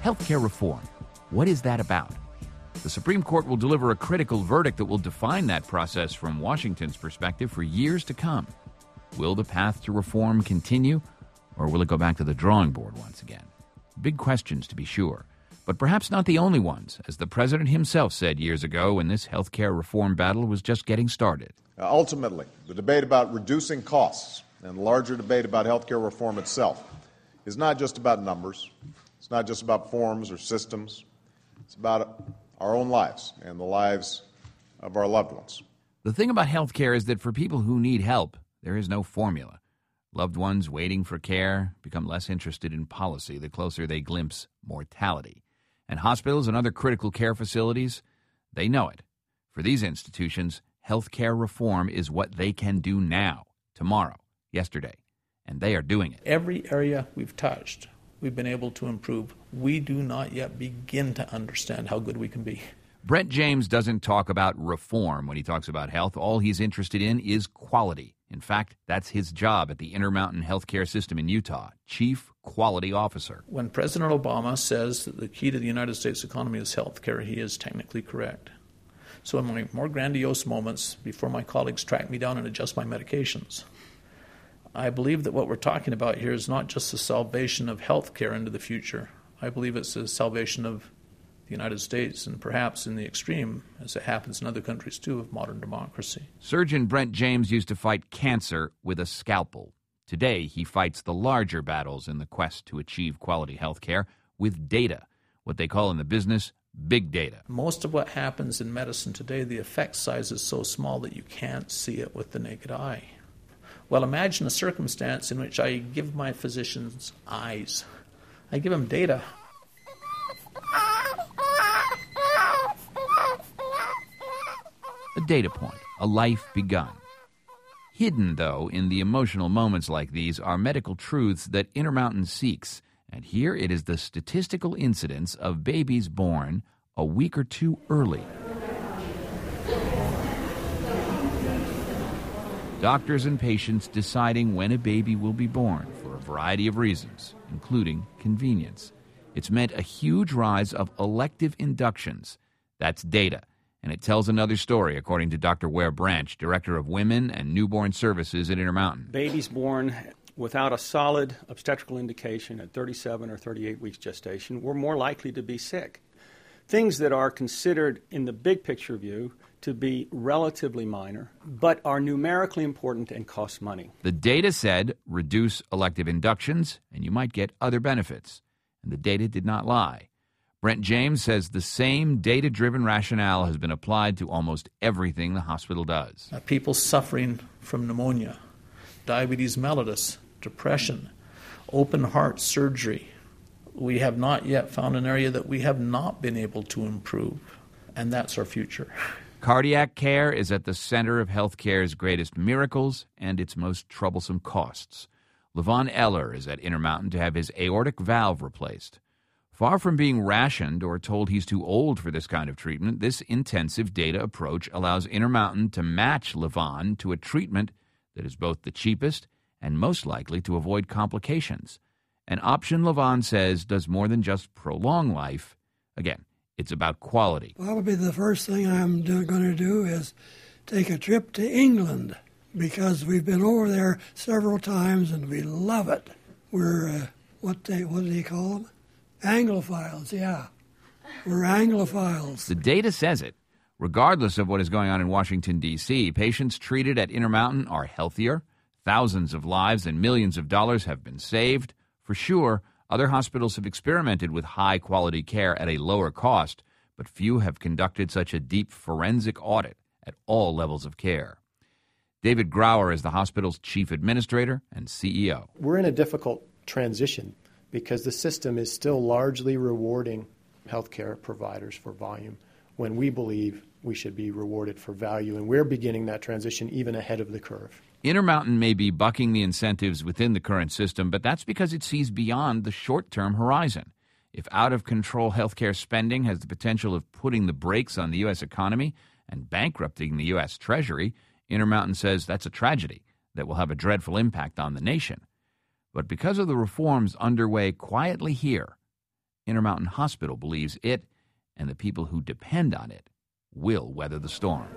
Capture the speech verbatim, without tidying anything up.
Healthcare reform. What is that about? The Supreme Court will deliver a critical verdict that will define that process from Washington's perspective for years to come. Will the path to reform continue, or will it go back to the drawing board once again? Big questions, to be sure, but perhaps not the only ones, as the president himself said years ago when this healthcare reform battle was just getting started. Uh, ultimately, the debate about reducing costs and the larger debate about healthcare reform itself is not just about numbers. It's not just about forms or systems. It's about our own lives and the lives of our loved ones. The thing about healthcare is that for people who need help, there is no formula. Loved ones waiting for care become less interested in policy the closer they glimpse mortality. And hospitals and other critical care facilities, they know it. For these institutions, healthcare reform is what they can do now, tomorrow, yesterday, and they are doing it. Every area we've touched, we've been able to improve. We do not yet begin to understand how good we can be. Brent James doesn't talk about reform when he talks about health. All he's interested in is quality. In fact, that's his job at the Intermountain Healthcare System in Utah, Chief Quality Officer. When President Obama says that the key to the United States economy is healthcare, he is technically correct. So in my more grandiose moments, before my colleagues track me down and adjust my medications, I believe that what we're talking about here is not just the salvation of healthcare into the future. I believe it's the salvation of the United States, and perhaps in the extreme, as it happens in other countries too, of modern democracy. Surgeon Brent James used to fight cancer with a scalpel. Today, he fights the larger battles in the quest to achieve quality health care with data, what they call in the business big data. Most of what happens in medicine today, the effect size is so small that you can't see it with the naked eye. Well, imagine a circumstance in which I give my physicians eyes. I give them data. A data point, a life begun. Hidden, though, in the emotional moments like these are medical truths that Intermountain seeks, and here it is the statistical incidence of babies born a week or two early. Doctors and patients deciding when a baby will be born for a variety of reasons, including convenience. It's meant a huge rise of elective inductions. That's data. And it tells another story, according to Doctor Ware Branch, Director of Women and Newborn Services at Intermountain. Babies born without a solid obstetrical indication at thirty-seven or thirty-eight weeks gestation were more likely to be sick. Things that are considered in the big picture view to be relatively minor, but are numerically important and cost money. The data said reduce elective inductions and you might get other benefits. And the data did not lie. Brent James says the same data-driven rationale has been applied to almost everything the hospital does. Uh, people suffering from pneumonia, diabetes mellitus, depression, open heart surgery. We have not yet found an area that we have not been able to improve, and that's our future. Cardiac care is at the center of healthcare's greatest miracles and its most troublesome costs. Levon Eller is at Intermountain to have his aortic valve replaced. Far from being rationed or told he's too old for this kind of treatment, this intensive data approach allows Intermountain to match Levon to a treatment that is both the cheapest and most likely to avoid complications. An option, Levon says, does more than just prolong life. Again, it's about quality. Probably the first thing I'm going to do is take a trip to England, because we've been over there several times and we love it. We're, uh, what, they, what do they call them? Anglophiles, yeah. We're Anglophiles. The data says it. Regardless of what is going on in Washington, D C, patients treated at Intermountain are healthier. Thousands of lives and millions of dollars have been saved. For sure, other hospitals have experimented with high-quality care at a lower cost, but few have conducted such a deep forensic audit at all levels of care. David Grauer is the hospital's chief administrator and C E O. We're in a difficult transition because the system is still largely rewarding healthcare providers for volume when we believe we should be rewarded for value, and we're beginning that transition even ahead of the curve. Intermountain may be bucking the incentives within the current system, but that's because it sees beyond the short-term horizon. If out-of-control healthcare spending has the potential of putting the brakes on the U S economy and bankrupting the U S Treasury, Intermountain says that's a tragedy that will have a dreadful impact on the nation. But because of the reforms underway quietly here Intermountain Hospital believes it and the people who depend on it will weather the storm.